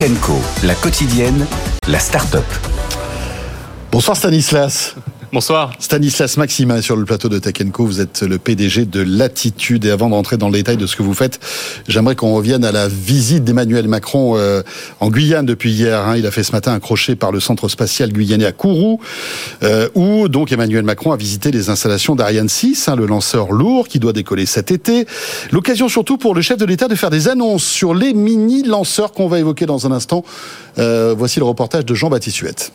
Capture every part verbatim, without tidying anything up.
and Co, la quotidienne, la start-up. Bonsoir Stanislas. Bonsoir. Stanislas Maximin sur le plateau de Tech and Co. Vous êtes le P D G de Latitude. Et avant de rentrer dans le détail de ce que vous faites, j'aimerais qu'on revienne à la visite d'Emmanuel Macron euh, en Guyane depuis hier. Hein. Il a fait ce matin un crochet par le centre spatial guyanais à Kourou, euh, où donc Emmanuel Macron a visité les installations d'Ariane six, hein, le lanceur lourd qui doit décoller cet été. L'occasion surtout pour le chef de l'État de faire des annonces sur les mini-lanceurs qu'on va évoquer dans un instant. Euh, voici le reportage de Jean-Baptiste Huette.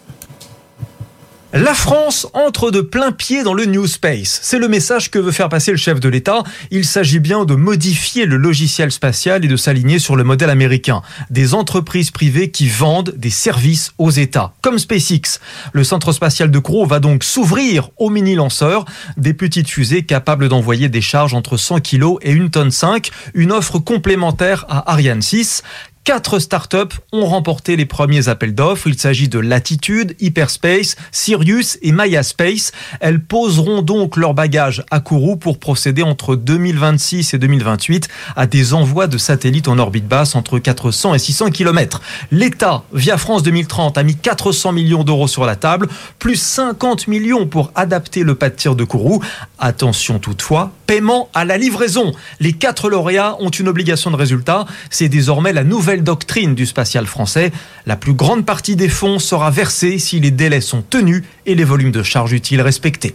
La France entre de plein pied dans le New Space. C'est le message que veut faire passer le chef de l'État. Il s'agit bien de modifier le logiciel spatial et de s'aligner sur le modèle américain. Des entreprises privées qui vendent des services aux États, comme SpaceX. Le centre spatial de Kourou va donc s'ouvrir aux mini-lanceurs, des petites fusées capables d'envoyer des charges entre cent kilos et une tonne cinq, une offre complémentaire à Ariane six. Quatre startups ont remporté les premiers appels d'offres. Il s'agit de Latitude, Hyperspace, Sirius et Maya Space. Elles poseront donc leurs bagages à Kourou pour procéder entre deux mille vingt-six et deux mille vingt-huit à des envois de satellites en orbite basse entre quatre cents et six cents kilomètres. L'État, via France deux mille trente, a mis quatre cents millions d'euros sur la table, plus cinquante millions pour adapter le pas de tir de Kourou. Attention toutefois, paiement à la livraison. Les quatre lauréats ont une obligation de résultat. C'est désormais la nouvelle doctrine du spatial français. La plus grande partie des fonds sera versée si les délais sont tenus et les volumes de charges utiles respectés.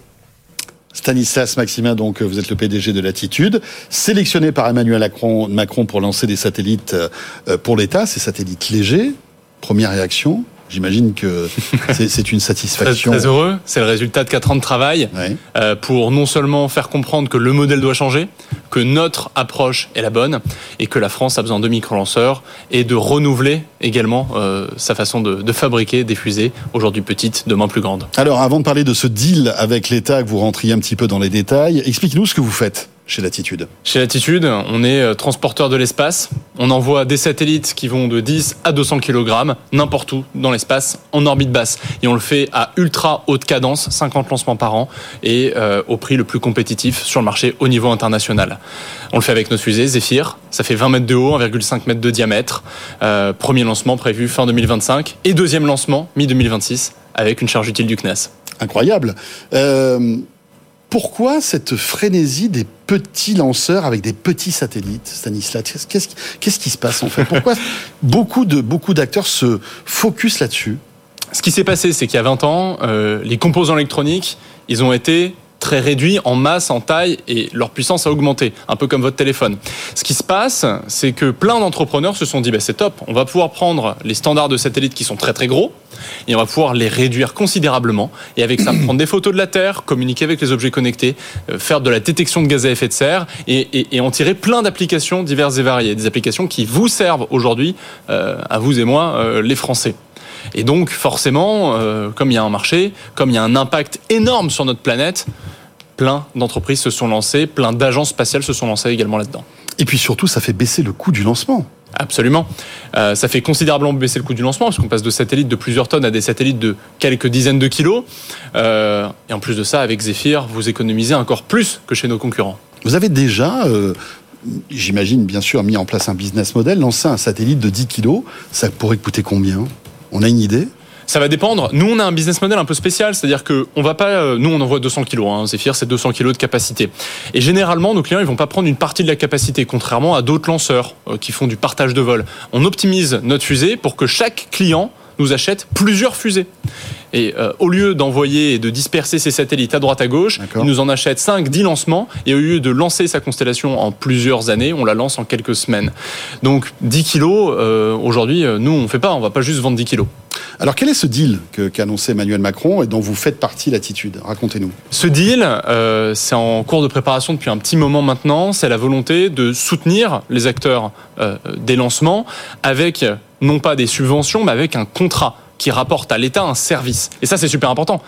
Stanislas Maximin, donc vous êtes le P D G de Latitude, sélectionné par Emmanuel Macron, Macron pour lancer des satellites pour l'État, ces satellites légers. Première réaction ? J'imagine que c'est, c'est une satisfaction. Très, très heureux. C'est le résultat de quatre ans de travail ouais. euh, pour non seulement faire comprendre que le modèle doit changer, que notre approche est la bonne et que la France a besoin de micro-lanceurs et de renouveler également euh, sa façon de, de fabriquer des fusées, aujourd'hui petites, demain plus grandes. Alors, avant de parler de ce deal avec l'État, que vous rentriez un petit peu dans les détails, explique-nous ce que vous faites chez Latitude. Chez Latitude, on est transporteur de l'espace. On envoie des satellites qui vont de dix à deux cents kilogrammes n'importe où dans l'espace en orbite basse. Et on le fait à ultra haute cadence, cinquante lancements par an et euh, au prix le plus compétitif sur le marché au niveau international. On le fait avec notre fusée Zephyr. Ça fait vingt mètres de haut, un virgule cinq mètres de diamètre. Euh, premier lancement prévu fin deux mille vingt-cinq et deuxième lancement mi deux mille vingt-six avec une charge utile du C N E S. Incroyable. Euh... Pourquoi cette frénésie des petits lanceurs avec des petits satellites, Stanislas ? Qu'est-ce, qu'est-ce qui se passe en fait ? Pourquoi beaucoup, de, beaucoup d'acteurs se focusent là-dessus ? Ce qui s'est passé, c'est qu'il y a vingt ans, euh, les composants électroniques, ils ont été très réduits en masse, en taille, et leur puissance a augmenté, un peu comme votre téléphone. Ce qui se passe, c'est que plein d'entrepreneurs se sont dit bah, c'est top, on va pouvoir prendre les standards de satellites qui sont très très gros, et on va pouvoir les réduire considérablement, et avec ça, prendre des photos de la Terre, communiquer avec les objets connectés, euh, faire de la détection de gaz à effet de serre, et, et, et en tirer plein d'applications diverses et variées, des applications qui vous servent aujourd'hui, euh, à vous et moi, euh, les Français. Et donc, forcément, euh, comme il y a un marché, comme il y a un impact énorme sur notre planète, plein d'entreprises se sont lancées, plein d'agences spatiales se sont lancées également là-dedans. Et puis surtout, ça fait baisser le coût du lancement. Absolument. Euh, ça fait considérablement baisser le coût du lancement, parce qu'on passe de satellites de plusieurs tonnes à des satellites de quelques dizaines de kilos. Euh, et en plus de ça, avec Zephyr, vous économisez encore plus que chez nos concurrents. Vous avez déjà... Euh... J'imagine, bien sûr, mis en place un business model, lancer un satellite de dix kilos, ça pourrait coûter combien ? On a une idée ? Ça va dépendre. Nous, on a un business model un peu spécial, c'est-à-dire que on va pas, nous, on envoie deux cents kilos. Hein. Zephyr, c'est deux cents kilos de capacité. Et généralement, nos clients, ils vont pas prendre une partie de la capacité, contrairement à d'autres lanceurs euh, qui font du partage de vol. On optimise notre fusée pour que chaque client nous achète plusieurs fusées. Et euh, au lieu d'envoyer et de disperser ses satellites à droite à gauche, D'accord. il nous en achète cinq, dix lancements. Et au lieu de lancer sa constellation en plusieurs années, on la lance en quelques semaines. Donc dix kilos, euh, aujourd'hui, nous, on ne fait pas. On ne va pas juste vendre dix kilos. Alors quel est ce deal que, qu'a annoncé Emmanuel Macron et dont vous faites partie, Latitude ? Racontez-nous. Ce deal, euh, c'est en cours de préparation depuis un petit moment maintenant. C'est la volonté de soutenir les acteurs euh, des lancements avec non pas des subventions, mais avec un contrat qui rapporte à l'État un service. Et ça, c'est super important.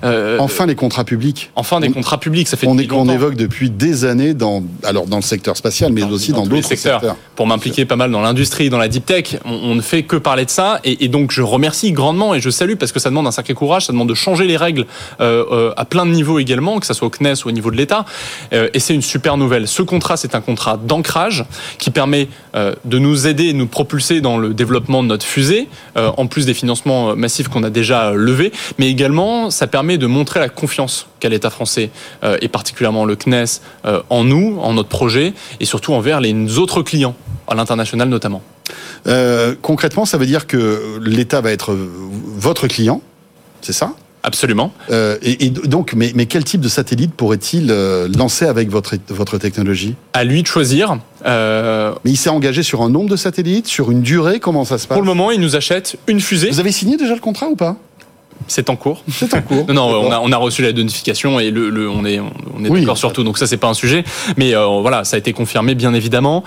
Euh, enfin les contrats publics. Enfin des on, contrats publics, ça fait on, depuis est, on évoque depuis des années dans, alors dans le secteur spatial, mais dans, aussi dans, dans d'autres secteurs. secteurs. Pour m'impliquer pas mal dans l'industrie, dans la deep tech, on, on ne fait que parler de ça. Et, et donc je remercie grandement et je salue parce que ça demande un sacré courage, ça demande de changer les règles euh, euh, à plein de niveaux également, que ça soit au C N E S ou au niveau de l'État. Euh, et c'est une super nouvelle. Ce contrat, c'est un contrat d'ancrage qui permet euh, de nous aider et de nous propulser dans le développement de notre fusée, euh, en plus des financements massifs qu'on a déjà levés. Mais également, ça permet de montrer la confiance qu'a l'État français euh, et particulièrement le C N E S euh, en nous, en notre projet et surtout envers les autres clients, à l'international notamment. Euh, concrètement, ça veut dire que l'État va être votre client, c'est ça ? Absolument. Euh, et, et donc, mais, mais quel type de satellite pourrait-il euh, lancer avec votre, votre technologie ? À lui de choisir. Euh... Mais il s'est engagé sur un nombre de satellites, sur une durée, comment ça se passe ? Pour le moment, il nous achète une fusée. Vous avez signé déjà le contrat ou pas ? C'est en cours. C'est en cours. non, on a, on a reçu la notification et le, le, on est, on est oui, d'accord sur tout. Donc ça, c'est pas un sujet. Mais euh, voilà, ça a été confirmé, bien évidemment.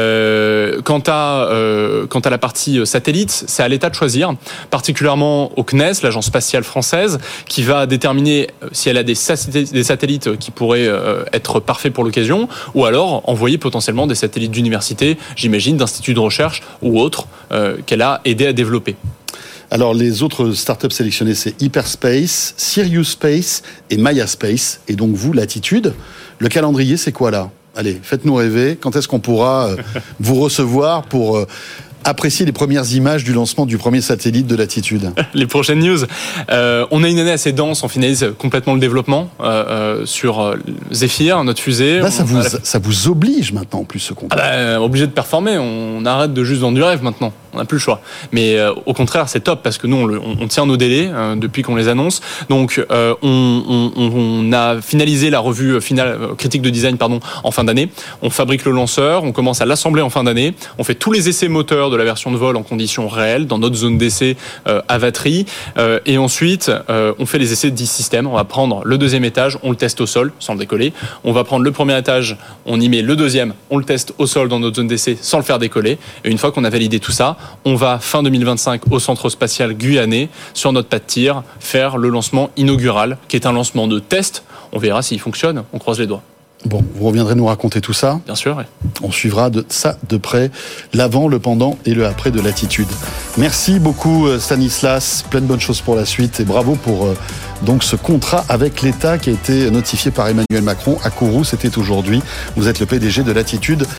Euh, quant à, euh, quant à la partie satellite, c'est à l'État de choisir, particulièrement au C N E S, l'agence spatiale française, qui va déterminer si elle a des satellites, des satellites qui pourraient euh, être parfaits pour l'occasion, ou alors envoyer potentiellement des satellites d'université, j'imagine, d'instituts de recherche ou autres, euh, qu'elle a aidé à développer. Alors, les autres startups sélectionnées, c'est Hyperspace, Sirius Space et Maya Space. Et donc, vous, Latitude, le calendrier, c'est quoi là ? Allez, faites-nous rêver. Quand est-ce qu'on pourra euh, vous recevoir pour euh, apprécier les premières images du lancement du premier satellite de Latitude ? Les prochaines news. Euh, on a une année assez dense. On finalise complètement le développement euh, euh, sur euh, Zephyr, notre fusée. Là, ça, on, vous, la... ça vous oblige maintenant, en plus, ce contrat. Ah bah, obligé de performer. On arrête de juste vendre du rêve maintenant. On n'a plus le choix. Mais euh, au contraire, c'est top parce que nous, on, le, on, on tient nos délais euh, depuis qu'on les annonce. Donc, euh, on, on, on a finalisé la revue finale euh, critique de design, pardon, en fin d'année. On fabrique le lanceur, on commence à l'assembler en fin d'année. On fait tous les essais moteurs de la version de vol en conditions réelles dans notre zone d'essai euh, à Vatry. Euh, et ensuite, euh, on fait les essais d'e-système. On va prendre le deuxième étage, on le teste au sol sans le décoller. On va prendre le premier étage, on y met le deuxième, on le teste au sol dans notre zone d'essai sans le faire décoller. Et une fois qu'on a validé tout ça, on va, fin deux mille vingt-cinq, au Centre Spatial Guyanais, sur notre pas de tir, faire le lancement inaugural, qui est un lancement de test. On verra s'il fonctionne, on croise les doigts. Bon, vous reviendrez nous raconter tout ça ? Bien sûr, oui. On suivra de ça de près, l'avant, le pendant et le après de Latitude. Merci beaucoup Stanislas, plein de bonnes choses pour la suite et bravo pour euh, donc ce contrat avec l'État qui a été notifié par Emmanuel Macron à Kourou, c'était aujourd'hui. Vous êtes le P D G de Latitude.